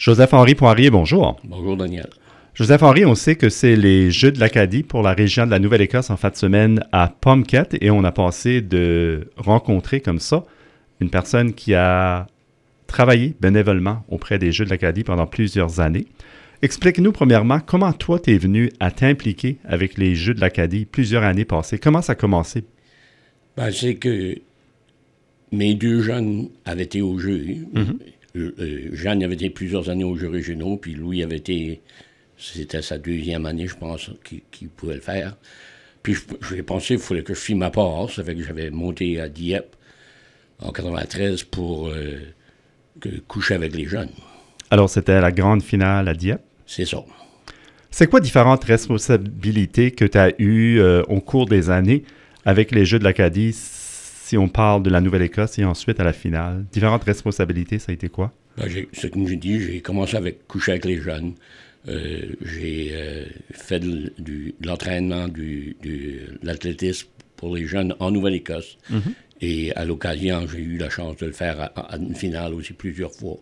Joseph-Henri Poirier, bonjour. Bonjour, Daniel. Joseph-Henri, on sait que c'est les Jeux de l'Acadie pour la région de la Nouvelle-Écosse en fin de semaine à Pumket et on a passé de rencontrer comme ça une personne qui a travaillé bénévolement auprès des Jeux de l'Acadie pendant plusieurs années. Explique-nous premièrement comment toi t'es venu à t'impliquer avec les Jeux de l'Acadie plusieurs années passées. Comment ça a commencé? C'est que mes deux jeunes avaient été aux Jeux. Jeanne avait été plusieurs années aux Jeux régionaux, puis Louis avait été, c'était sa deuxième année, je pense, qu'il pouvait le faire. Puis j'ai pensé qu'il fallait que je fie ma part. Ça fait que j'avais monté à Dieppe en 93 pour coucher avec les jeunes. Alors, c'était la grande finale à Dieppe? C'est ça. C'est quoi différentes responsabilités que tu as eues au cours des années avec les Jeux de l'Acadie, si on parle de la Nouvelle-Écosse et ensuite à la finale? Différentes responsabilités, ça a été quoi? C'est comme j'ai dit, j'ai commencé avec coucher avec les jeunes. J'ai fait de l'entraînement, de l'athlétisme pour les jeunes en Nouvelle-Écosse. Et à l'occasion, j'ai eu la chance de le faire à une finale aussi plusieurs fois.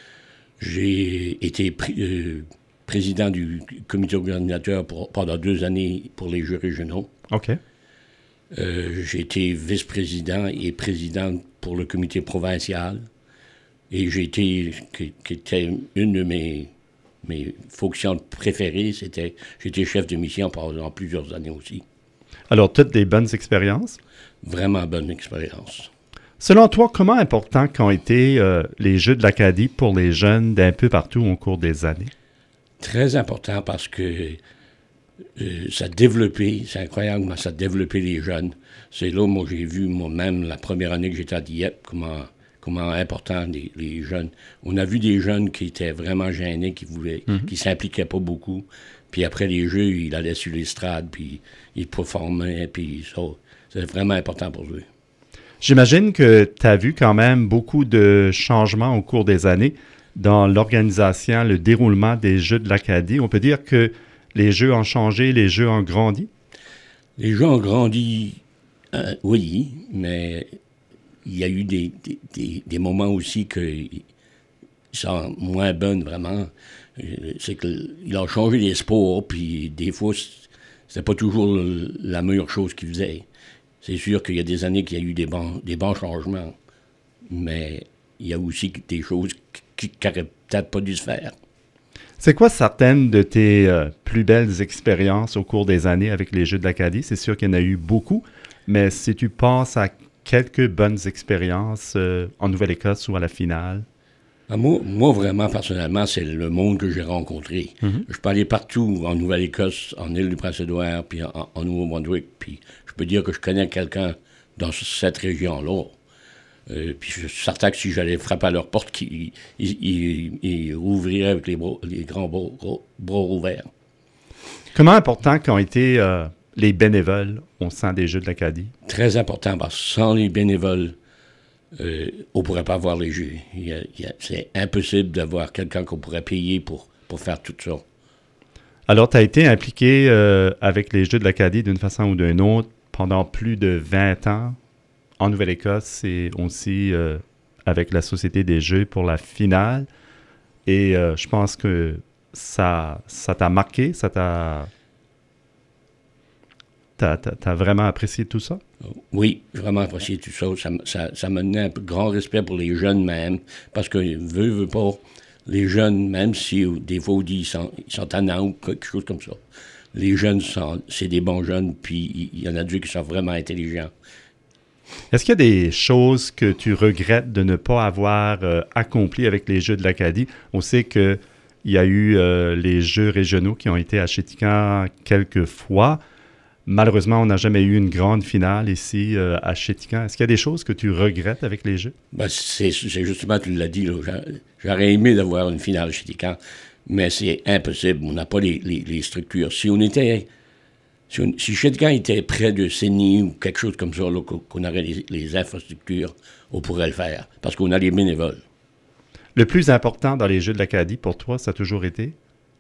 J'ai été président du comité organisateur pendant 2 années pour les Jeux régionaux. OK. J'ai été vice-président et président pour le comité provincial. Et qui était une de mes fonctions préférées, j'étais chef de mission pendant plusieurs années aussi. Alors, toutes des bonnes expériences? Vraiment bonne expérience. Selon toi, comment important qu'ont été les Jeux de l'Acadie pour les jeunes d'un peu partout au cours des années? Très important parce que ça a développé, c'est incroyable comment ça a développé les jeunes. C'est là, moi, j'ai vu moi-même la première année que j'étais à Dieppe, comment important les jeunes. On a vu des jeunes qui étaient vraiment gênés, qui s'impliquaient pas beaucoup. Puis après les Jeux, ils allaient sur l'estrade, puis ils performaient, puis ça, c'est vraiment important pour eux. J'imagine que tu as vu quand même beaucoup de changements au cours des années dans l'organisation, le déroulement des Jeux de l'Acadie. On peut dire que les Jeux ont changé, les Jeux ont grandi? Les Jeux ont grandi, oui, mais il y a eu des moments aussi qui sont moins bonnes, vraiment. C'est qu'il a changé les sports, puis des fois, c'était pas toujours la meilleure chose qu'il faisait. C'est sûr qu'il y a des années qu'il y a eu des bons changements, mais il y a aussi des choses qui n'auraient peut-être pas dû se faire. C'est quoi certaines de tes plus belles expériences au cours des années avec les Jeux de l'Acadie? C'est sûr qu'il y en a eu beaucoup, mais si tu penses à quelques bonnes expériences en Nouvelle-Écosse ou à la finale? Moi, vraiment, personnellement, c'est le monde que j'ai rencontré. Je peux aller partout en Nouvelle-Écosse, en Île-du-Prince-Édouard, puis en Nouveau-Brunswick, puis je peux dire que je connais quelqu'un dans cette région-là. Puis je suis certain que si j'allais frapper à leur porte, ils ouvriraient avec les grands bras ouverts. Comment important qu'ont été les bénévoles au sein des Jeux de l'Acadie? Très important, parce que sans les bénévoles, on ne pourrait pas avoir les Jeux. C'est impossible d'avoir quelqu'un qu'on pourrait payer pour faire tout ça. Alors, tu as été impliqué avec les Jeux de l'Acadie d'une façon ou d'une autre pendant plus de 20 ans en Nouvelle-Écosse et aussi avec la Société des Jeux pour la finale. Et je pense que ça t'a marqué, T'as vraiment apprécié tout ça? Oui, j'ai vraiment apprécié tout ça. Ça m'a donné un grand respect pour les jeunes même, parce que veut pas, les jeunes, même si des fois on dit ils sont tannants ou quelque chose comme ça, les jeunes, c'est des bons jeunes, puis il y en a deux qui sont vraiment intelligents. Est-ce qu'il y a des choses que tu regrettes de ne pas avoir accomplies avec les Jeux de l'Acadie? On sait qu'il y a eu les Jeux régionaux qui ont été à Chéticamp quelques fois. Malheureusement, on n'a jamais eu une grande finale ici à Chéticamp. Est-ce qu'il y a des choses que tu regrettes avec les Jeux? C'est justement, tu l'as dit, là, j'aurais aimé d'avoir une finale à Chéticamp, mais c'est impossible. On n'a pas les structures. Si Chéticamp était près de Sydney ou quelque chose comme ça, là, qu'on aurait les infrastructures, on pourrait le faire, parce qu'on a les bénévoles. Le plus important dans les Jeux de l'Acadie, pour toi, ça a toujours été?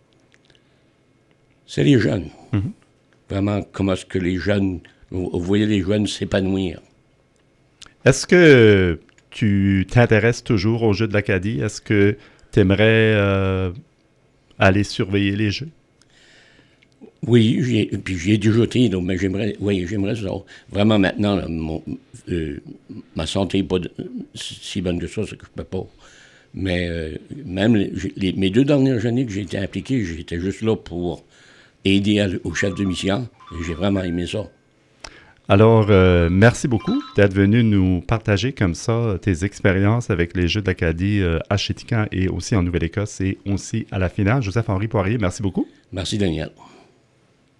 C'est les jeunes. Vraiment, comment est-ce que les jeunes, vous voyez les jeunes s'épanouir. Est-ce que tu t'intéresses toujours aux Jeux de l'Acadie? Est-ce que tu tu aimerais aller surveiller les Jeux? Oui, puis j'y ai déjà été, donc, mais j'aimerais ça. Vraiment maintenant, là, ma santé n'est pas si bonne que ça que je peux pas. Mais même mes 2 dernières années que j'ai été impliqué, j'étais juste là pour aider au chef de mission. Et j'ai vraiment aimé ça. Alors, merci beaucoup d'être venu nous partager comme ça tes expériences avec les Jeux de l'Acadie à Chéticamp et aussi en Nouvelle-Écosse et aussi à la finale. Joseph-Henri Poirier, merci beaucoup. Merci, Daniel.